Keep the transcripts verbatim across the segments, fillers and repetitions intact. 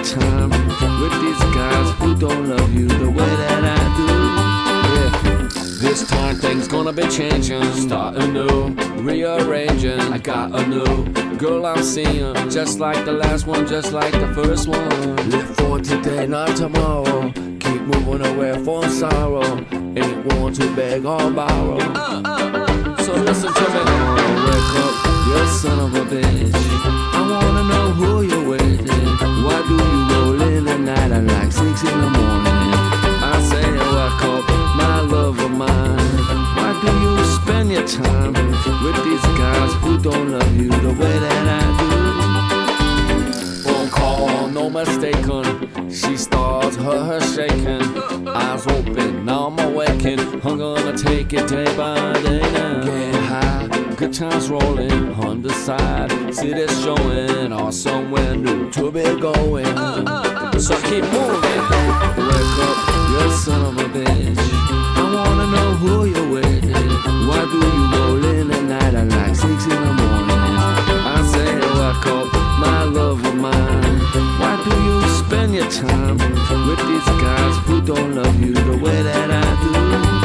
time with these guys who don't love you the way that I do. Yeah, this time things gonna be changing, starting new, rearranging. I got a new girl I'm seeing, just like the last one, just like the first one. Live for today, not tomorrow. Keep moving away from sorrow. Ain't one to beg or borrow. Uh, uh, uh. So listen to me. Oh, wake up, you son of a bitch. I wanna know who you're with. Why do you roll in at night at like six in the morning? I say, wake up, my love of mine. Why do you spend your time with these guys who don't love you the way that I do? Phone call, no mistaken. She starts her, her shaking. Eyes open, now I'm awakened. I'm gonna take it day by day now. Get high, good times rolling on the side. City's showing or somewhere new to be going. Uh, uh, uh. So keep moving. Wake up, you son of a bitch. I wanna know who you're with. Why do you roll in at night at like six in the morning? I say, wake up, my love of mine. Why do you spend your time with these guys who don't love you the way that I do?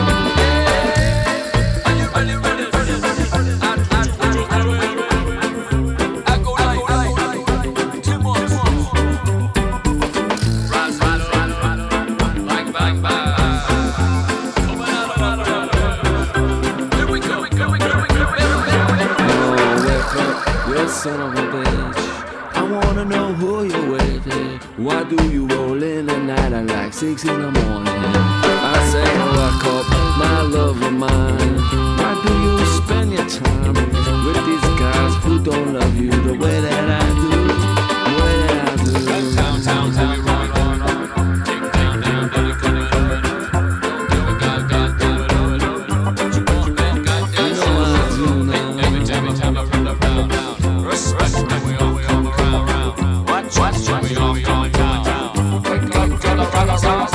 Are you ready, ready, ready, ready, ready? I, I, I, I go like, like, like, two more, two more. Rise, rise, rise, rise, like, bang, bang. Here we go, we go, we go, we go. Oh, wake up, you son of a bitch. I wanna know who you're with. Why do you roll in at night at like six in the morning? I say, wake up, my love of mine. Why do you spend your time with these guys who don't love you the way that I do? The way that I do. Down, down, down, right, right, right. Take down, down, down, down, down. God, God, God, what you want, man? God, you know what I do now. Every time, every time I run around, respect when we all come around. Watch, watch, watch, we all going down. Wake up, gonna run around.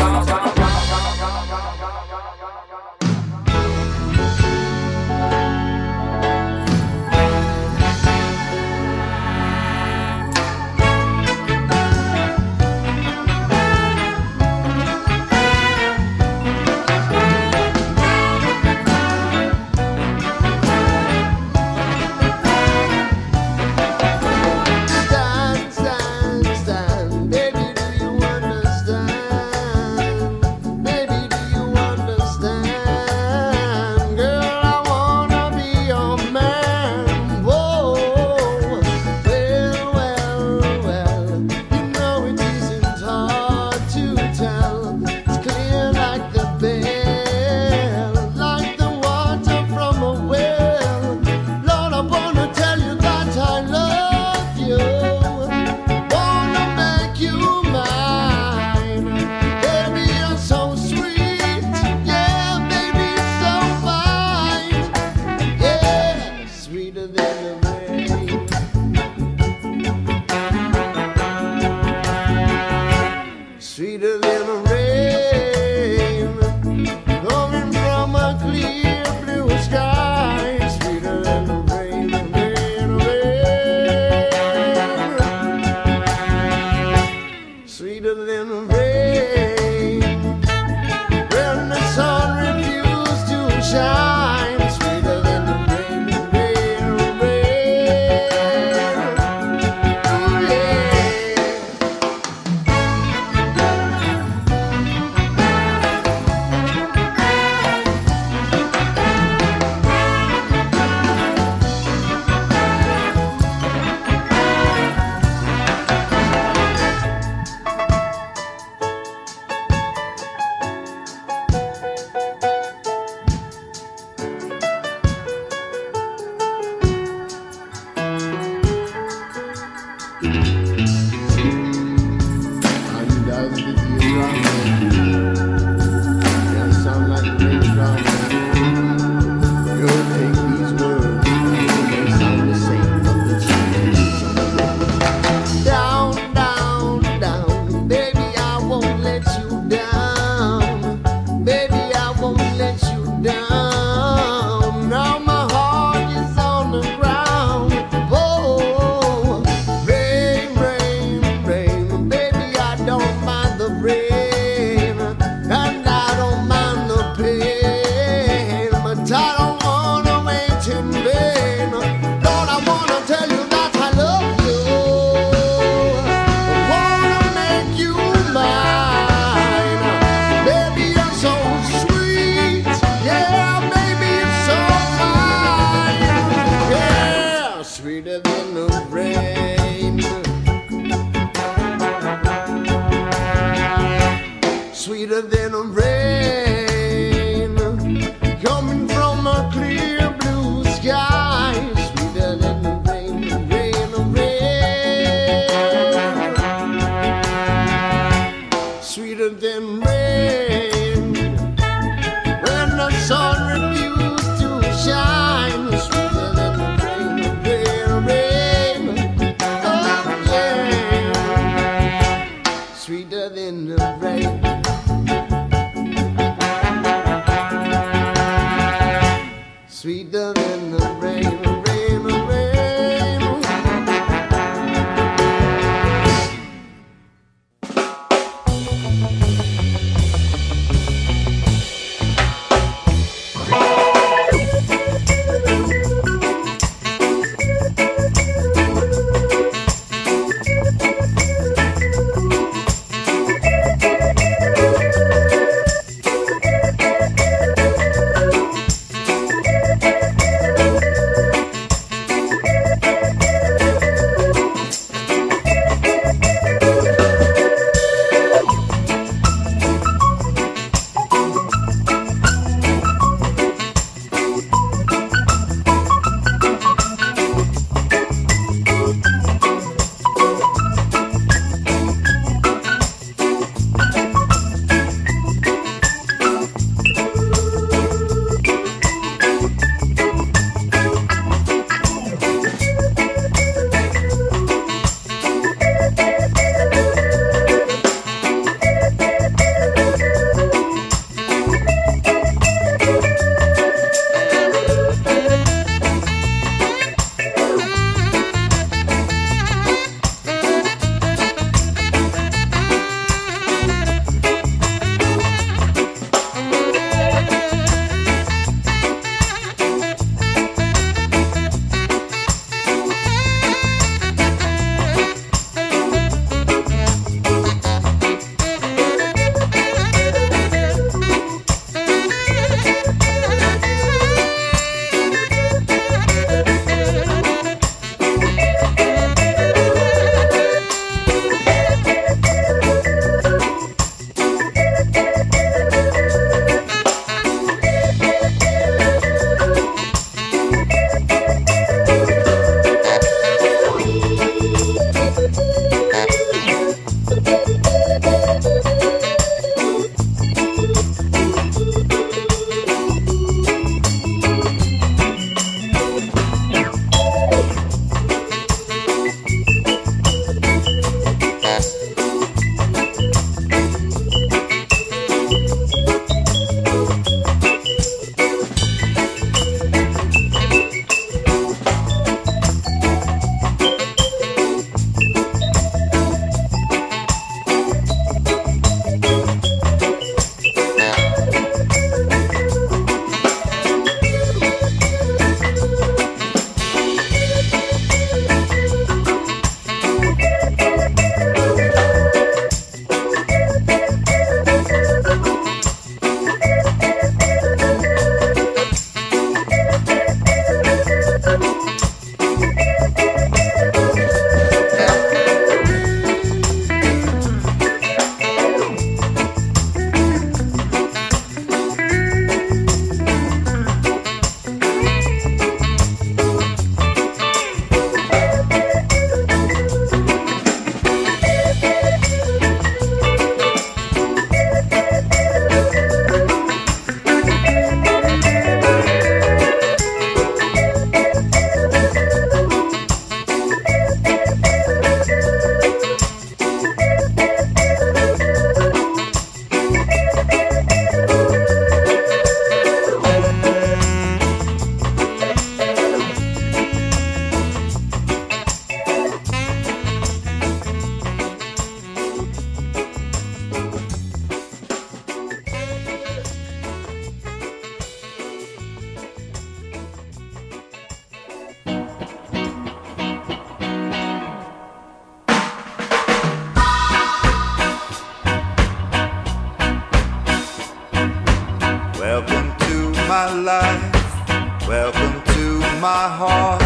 my heart,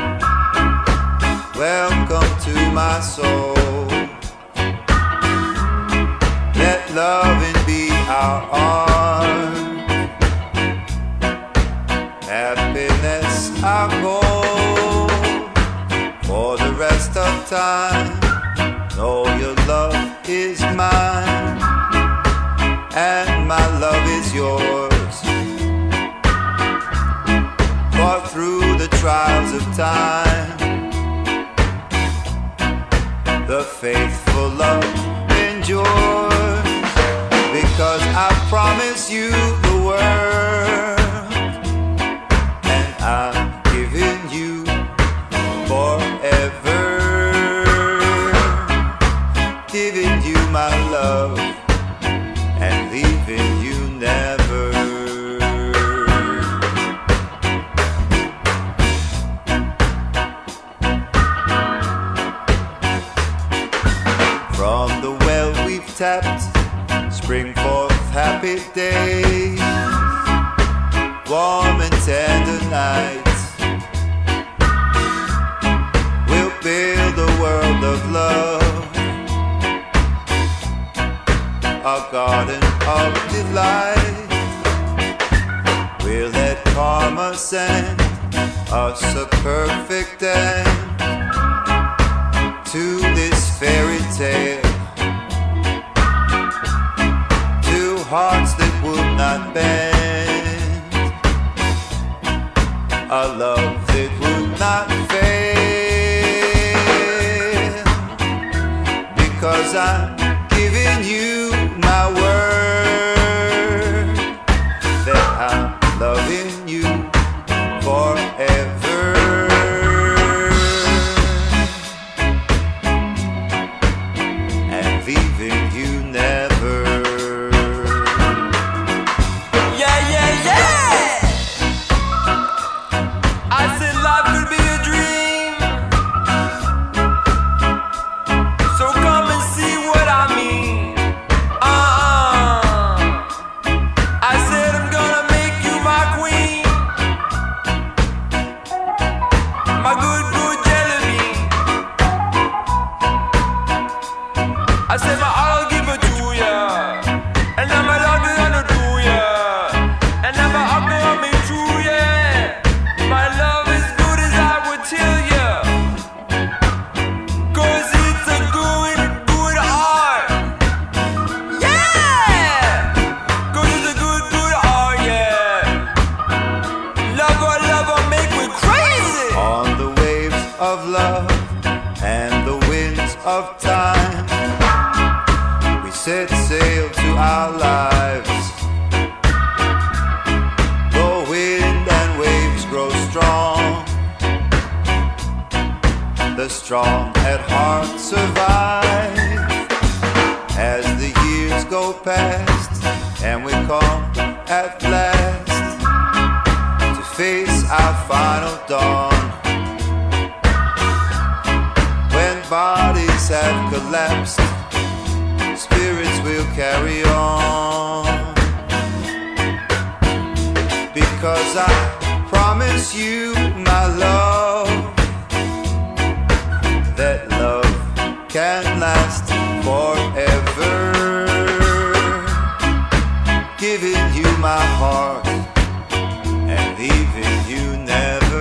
welcome to my soul. Let loving be our art, happiness our goal. For the rest of time, know your love is mine, and my love is yours. For through the trials of time, the faithful love endures. Because I promise you the world, and I'm giving you forever, giving you my love and leaving you never. From the well we've tapped, spring forth happy days, warm and tender nights. We'll build a world of love, a garden of delight. We'll let karma send us a perfect end to this fairy tale. Two hearts that would not bend, a love that would not fail. Because I'm giving you my word that I'm loving you forever, and leaving you never. Yeah, yeah, yeah! I said life could be a dream, so come and see what I mean. Uh-uh. I said I'm gonna make you my queen, my good, good jelly bean. I said my all I'll give it to ya, and now my love is gonna do ya, and now my up on me true, yeah. My love is good as I would tell ya, 'cause it's a good, good heart. Yeah! 'Cause it's a good, good heart, yeah. Love or love or make me crazy. On the waves of love and the winds of time, we set sail to our lives. Though wind and waves grow strong, the strong at heart survive. As the years go past and we come at last to face our final dawn, when bodies have collapsed, spirits will carry on. Because I promise you my love, that love can last forever, giving you my heart and leaving you never.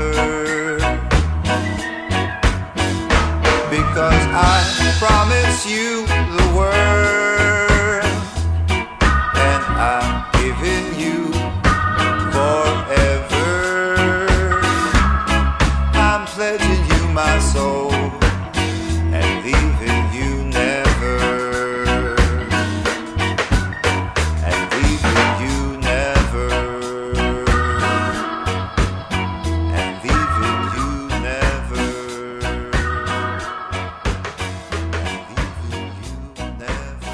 Because I promise you the world, and I'm giving you forever. I'm pledging you my soul and leaving you never, and leaving you never, and leaving you never, and leaving you never.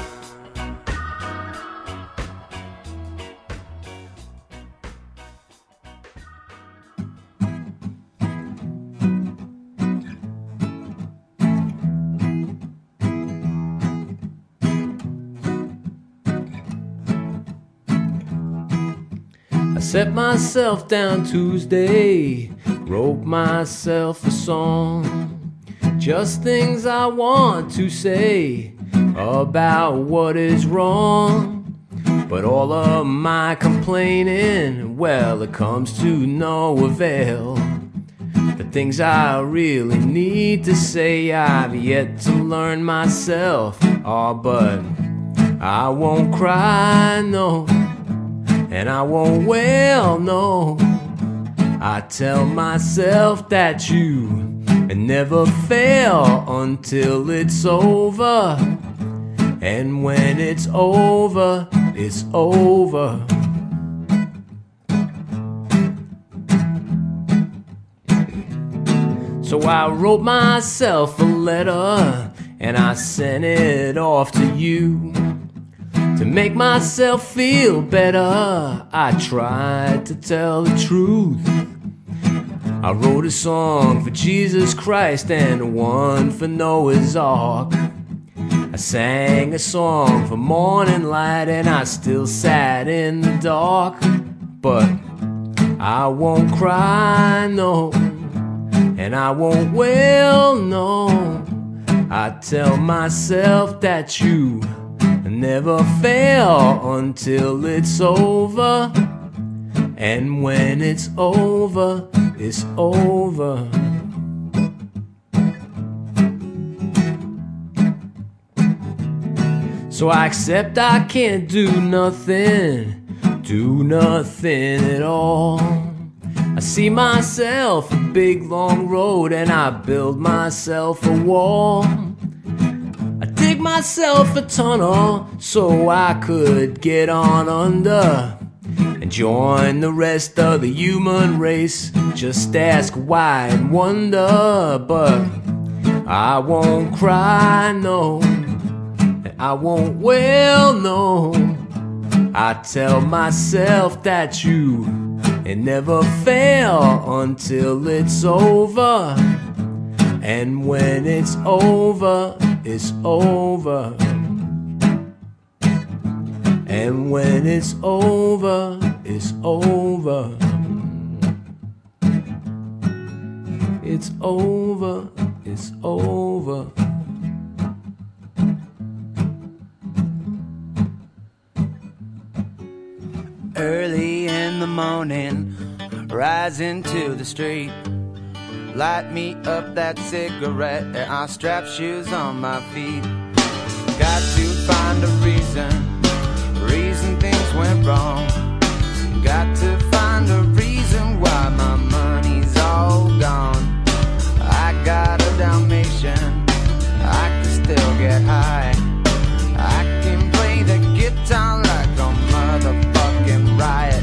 Set myself down Tuesday wrote myself a song, just things I want to say about what is wrong. But all of my complaining, well, it comes to no avail. The things I really need to say, I've yet to learn myself. Oh, but I won't cry, no, and I won't wail, no. I tell myself that you never fail until it's over. And when it's over, it's over. So I wrote myself a letter and I sent it off to you. To make myself feel better, I tried to tell the truth. I wrote a song for Jesus Christ and one for Noah's Ark. I sang a song for morning light and I still sat in the dark. But I won't cry, no, and I won't wail, no. I tell myself that you never fail until it's over. And when it's over, it's over. So I accept I can't do nothing, do nothing at all. I see myself a big long road and I build myself a wall. I dig myself a tunnel so I could get on under and join the rest of the human race. Just ask why and wonder. But I won't cry, no, I won't wail, no. I tell myself that you never fail until it's over. And when it's over, it's over. And when it's over, it's over. It's over, it's over. Early in the morning, rise into the street. Light me up that cigarette and I strap shoes on my feet. Got to find a reason, reason things went wrong. Got to find a reason why my money's all gone. I got a Dalmatian, I can still get high. I can play the guitar like a motherfucking riot.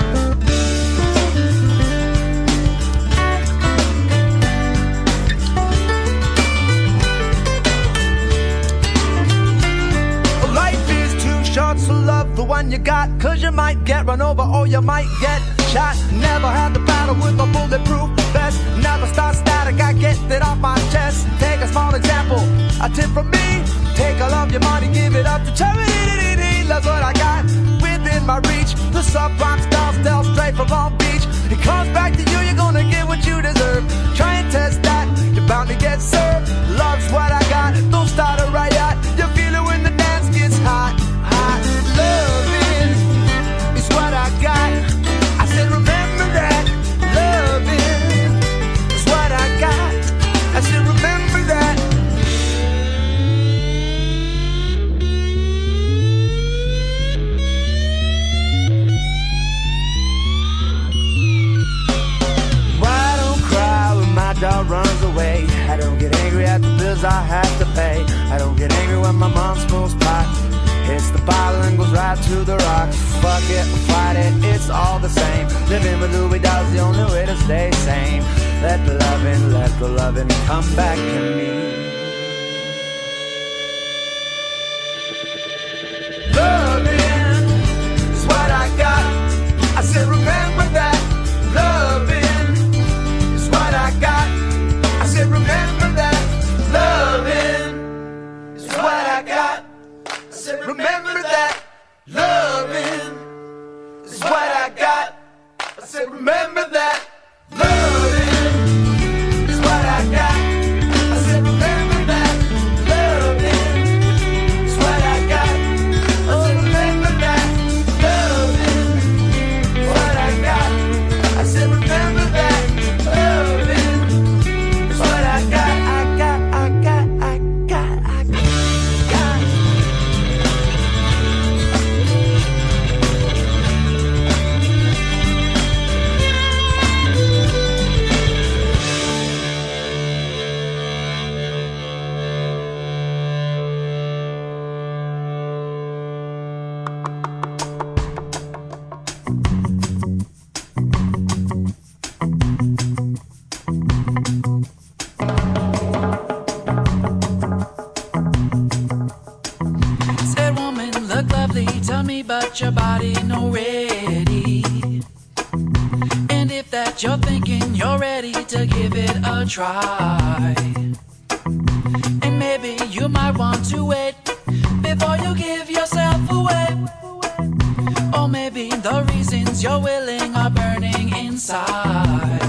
Life is too short, so love the one you got, cause you might get run over or you might get shot. Never had the battle with a bulletproof vest. Never start static, I get it off my chest. Take a small example, a tip from me. Take all of your money, give it up to charity. That's what I got within my reach. The subprime style stealth straight from Long Beach. It comes back to you, you're gonna get what you deserve. Try and test that, you're bound to get served. Love's what I got, don't start a riot. You feel it when the dance gets hot, hot. Loving is what I got. I said remember that. Loving is what I got. I said remember that. Dog runs away. I don't get angry at the bills I have to pay. I don't get angry when my mom smokes pot. Hits the bottle and goes right to the rocks. Fuck it, fight it, it's all the same. Living with Louis Dog's the only way to stay sane. Let the loving, let the loving come back to me. Loving is what I got. I said remember that. Loving is what I got. I said remember that. Loving is what I got. I said remember that. Loving is what I got. I said remember that. Loving that your body no ready. And if that you're thinking you're ready to give it a try. And maybe you might want to wait before you give yourself away. Or maybe the reasons you're willing are burning inside.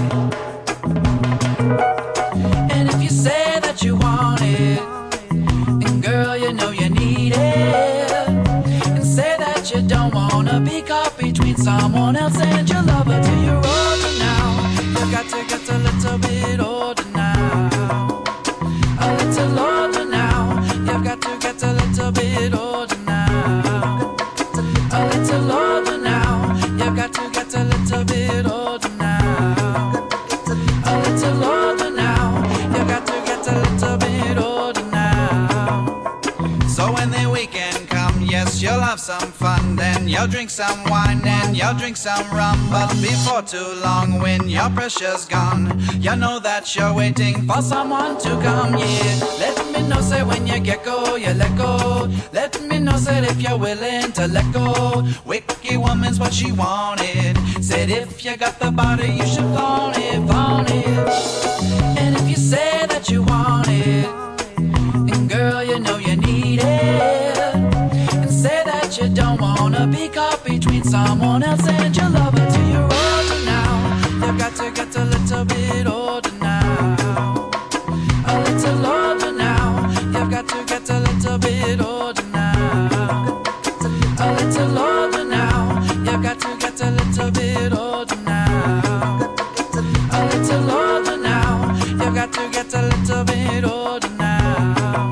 And if you say that you want it, and girl, you know you need it, and say that you don't wanna be caught between someone else and your lover till you're older now. You got to get a little bit older now. A little older now. You've got to get a little bit older now. A little older now. You've got to get a little bit older now. A little older now. You've got to get a little bit older now. So when the weekend comes, yes, you'll have some fun. Then you'll drink some wine, then you'll drink some rum. But before too long, when your pressure's gone, you know that you're waiting for someone to come, yeah. Let me know, say when you get go, you let go. Let me know, said if you're willing to let go. Wicked woman's what she wanted. Said if you got the body, you should flaunt it, flaunt it. And if you say that you want it, and girl, you know you need it, and say that you don't wanna be caught between someone else and your lover till you're older now. You've got to get a little bit older now. A little older now. You've got to get a little bit older now. A little older now. You've got to get a little bit older now. A little older now. You've got to get a little bit older now.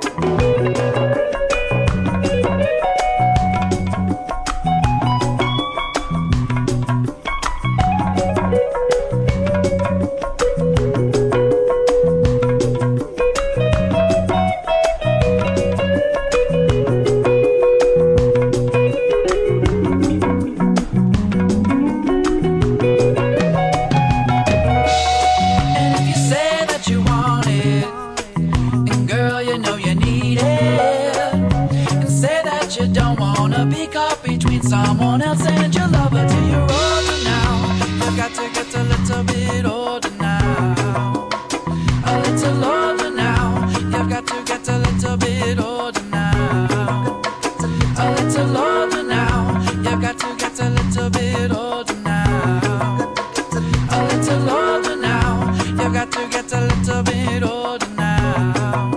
Someone else and your lover till you're older now. You've got to get a little bit older now. A little older now. You've got to get a little bit older now. A little older now. You've got to get a little bit older now. A little older now. You've got to get a little bit older now.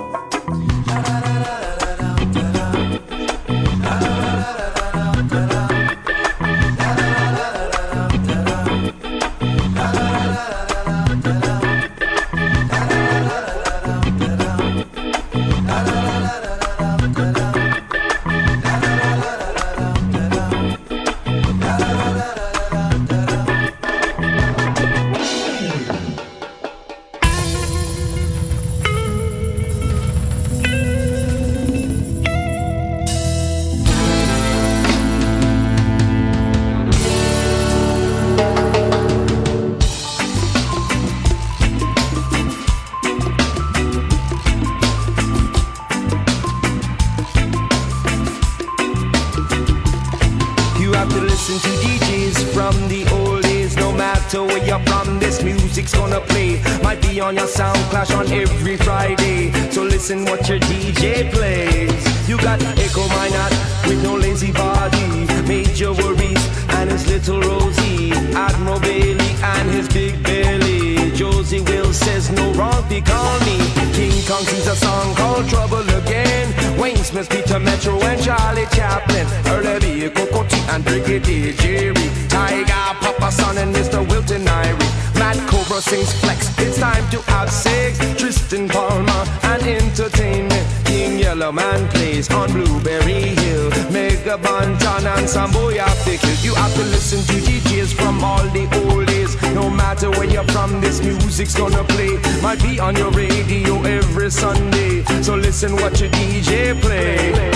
On your sound clash on every Friday, so listen what your D J plays. You got Echo Minot with no lazy body, Major Worries and his little Rosie, Admiral Bailey and his big belly, Josie Will says no wrong, they call me King Kong sings a song called Trouble Again, Wayne Smith, Peter Metro and Charlie Chaplin, Earl B, Cocotti and Brigadier Jerry, Tiger, Papa Son and Mister Wilton Irie, Matt Cobra sings Flex, it's time to have sex, Tristan Palmer and entertainment, King Yellow Man plays on Blueberry Hill, Mega Banton and some boy have to kill. You have to listen to D Js from all the old days, no matter where you're from, this music's gonna play, might be on your radio every Sunday, so listen what your D J play.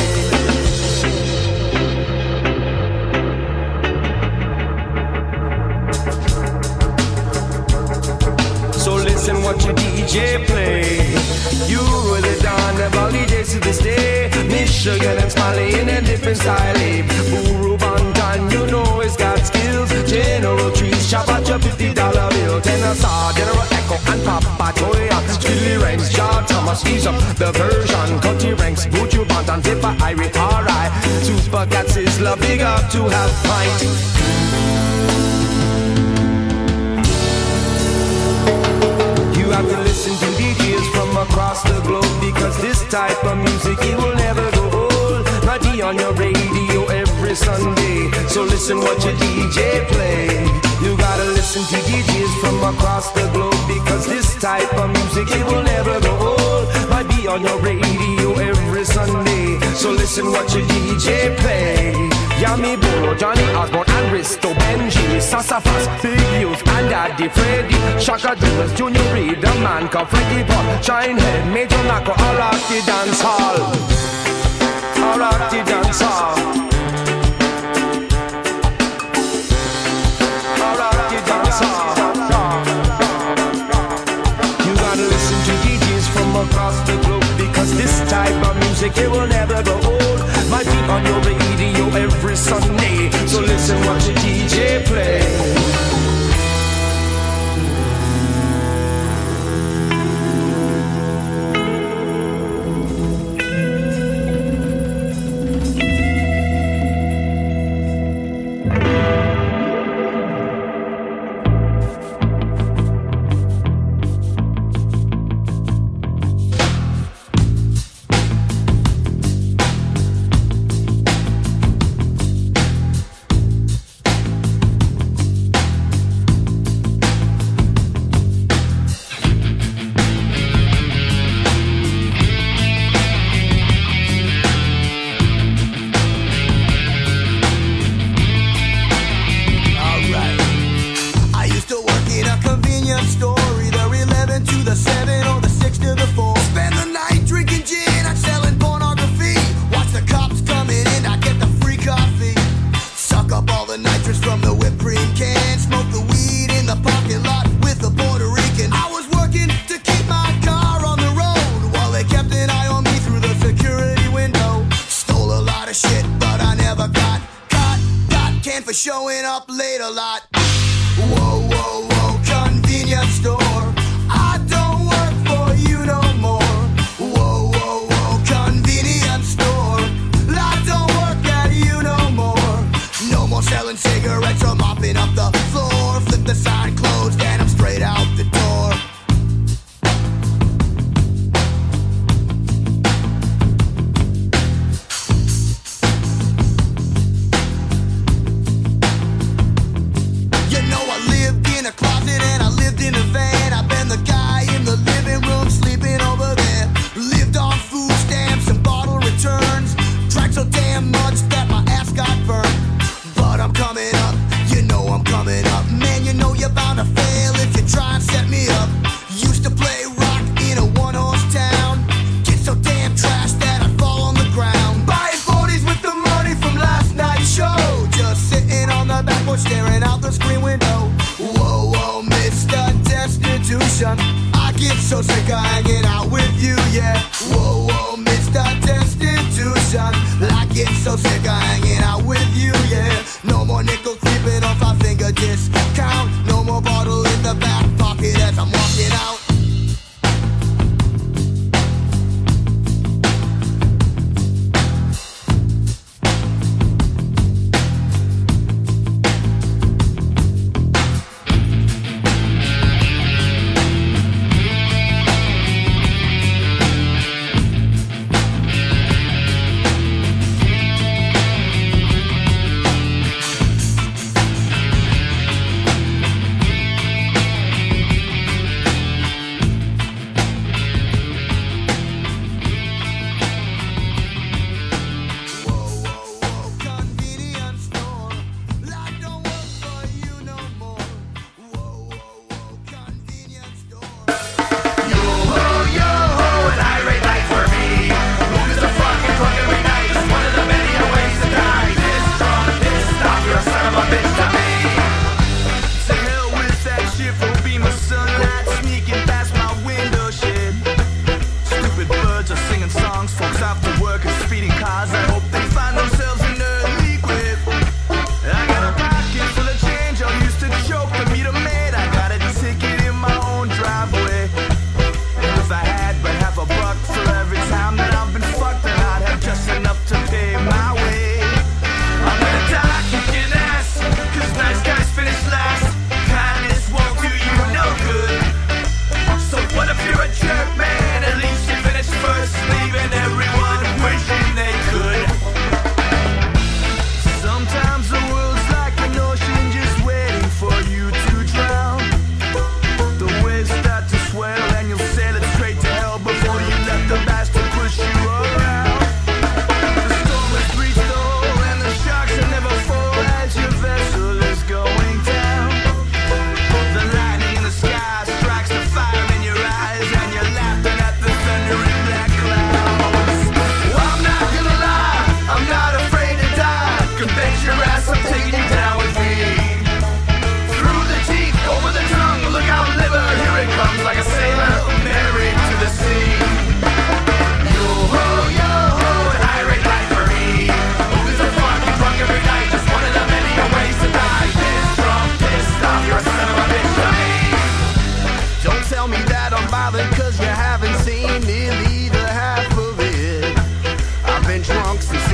Listen what your D J play. You really done the Valley days to this day. Michigan and Smiley in a different style. Boo Ruban must ease up the version. Cut your ranks, put your band and dip a irate, alright. Super Cats is love big up to have fight. You have to listen to D Js from across the globe, because this type of music, it will never go old. Might be on your radio every Sunday, so listen what your D J play. You gotta listen to D Js from across the globe, because this type of music, it will never go old. Might be on your radio every Sunday, so listen what your D J play. Yami Bolo, Johnny Osborne and Risto, Benji, Sassafras, Big Youth and Daddy Freddy, Shaka Douglas, Junior Reid, the man called Frankie Pop, Shinehead, Major Nako, I rock the dance hall. I rock the dance hall. I rock the dance hall. You gotta listen to D Js from across the globe, because this type of music, it will never go old. Might be on your radio every Sunday, so listen what your D J play. Showing up late a lot. Whoa, whoa, whoa, convenience store. I don't work for you no more. Whoa, whoa, whoa, convenience store. I don't work at you no more. No more selling cigarettes or mopping up the floor. Flip the sign closed and I'm straight out the door. Staring out the screen window. Whoa, whoa, Mister Destitution, I get so sick of hanging out with you, yeah. Whoa, whoa, Mister Destitution, I get so sick of hanging out with you, yeah. No more nickel creeping off my finger discount. No more bottle in the back pocket as I'm walking out.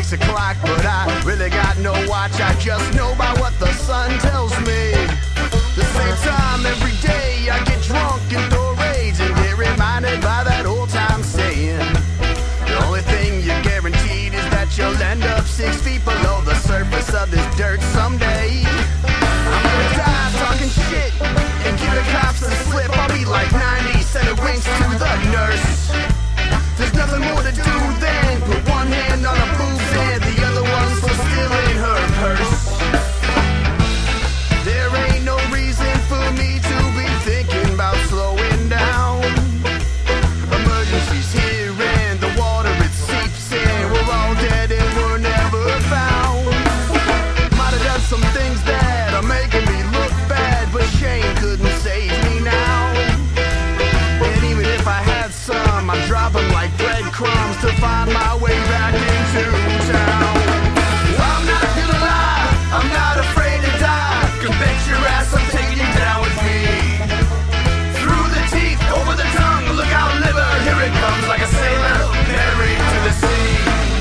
six o'clock, but I really got no watch. I just know by what the sun tells me. The same time every day I get drunk and throw rage and get reminded by that old time saying. The only thing you're guaranteed is that you'll end up six feet below the surface of this dirt someday. I'm gonna die talking shit and give the cops a slip. I'll be like ninety, send a winks to the nurse. There's nothing more to do than put one hand on a boob's and the other one's still in her purse. There ain't no reason for me to be thinking about slowing down. Emergency's here and the water it seeps in. We're all dead and we're never found. Might have done some things that are making me look bad, but shame couldn't save me now. And even if I had some, I'd drop them like breadcrumbs to find my way back into town. I'm not gonna lie, I'm not afraid to die. Can bet your ass I'm taking you down with me. Through the teeth, over the tongue, look out liver, here it comes like a sailor, married to the sea.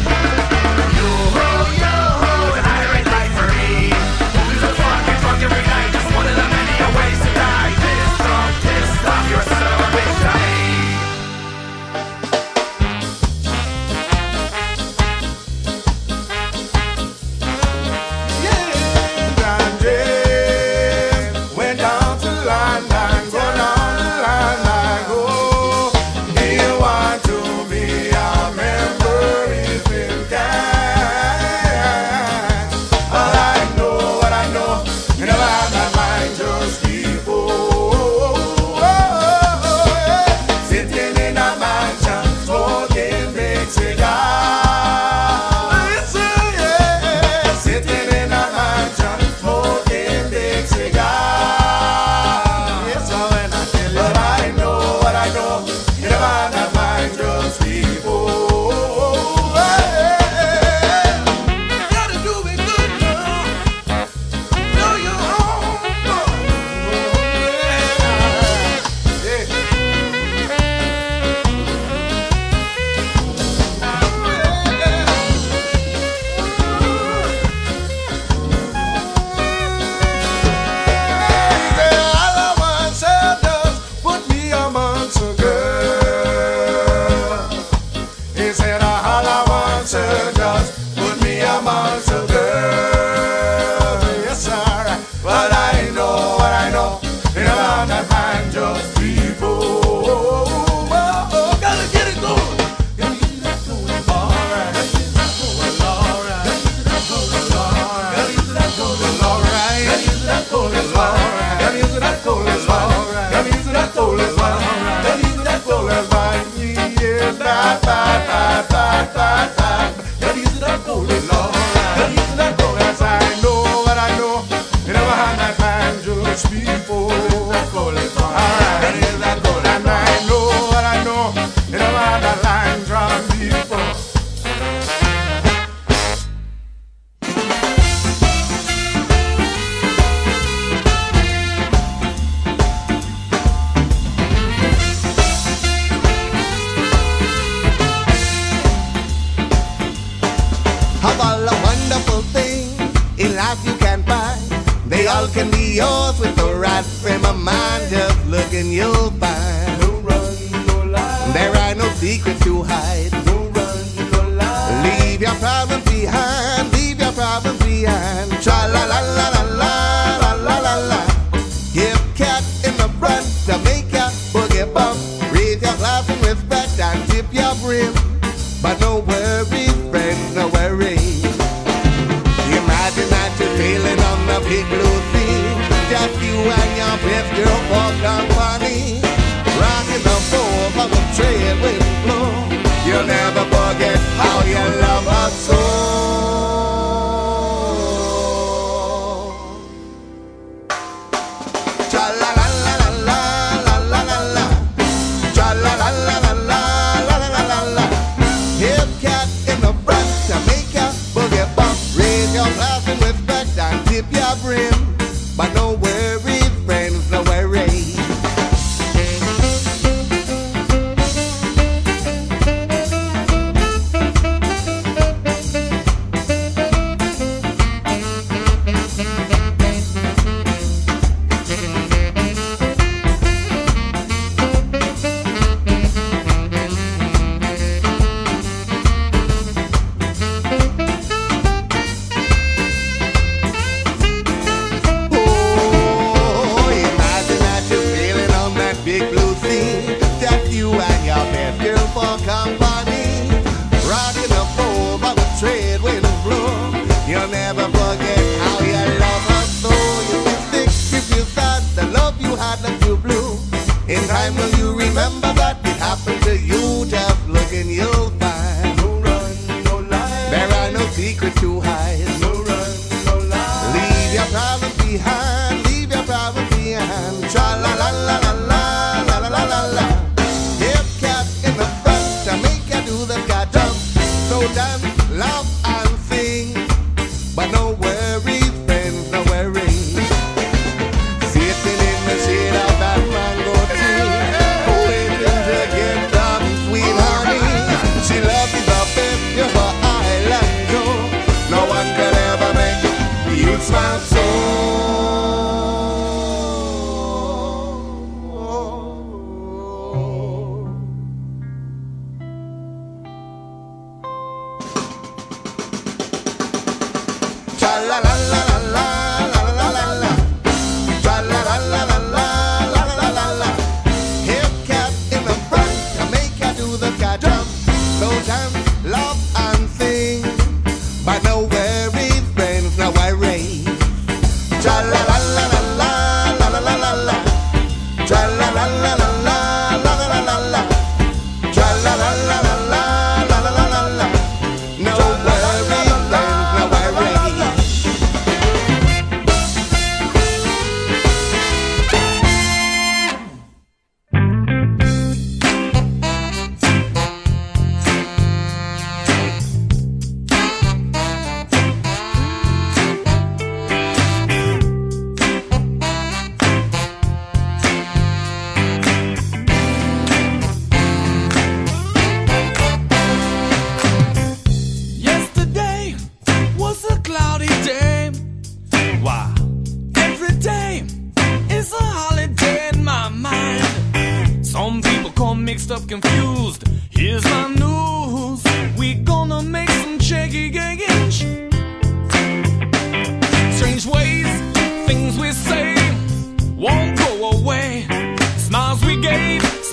Yo-ho, yo-ho, and higher ain't life for me. Lose a fuck, get drunk every night, just one of the many ways to die. This drunk, pissed off, you're a son of a bitch, I But no worry, friends, no worry. laugh and sing, but no worries, friends, no worries. Sitting in the shade of that mango tree, waiting to get some sweet honey. She loves you the best, you're her island Joe. No one can ever make you smile so.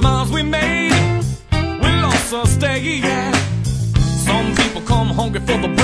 For the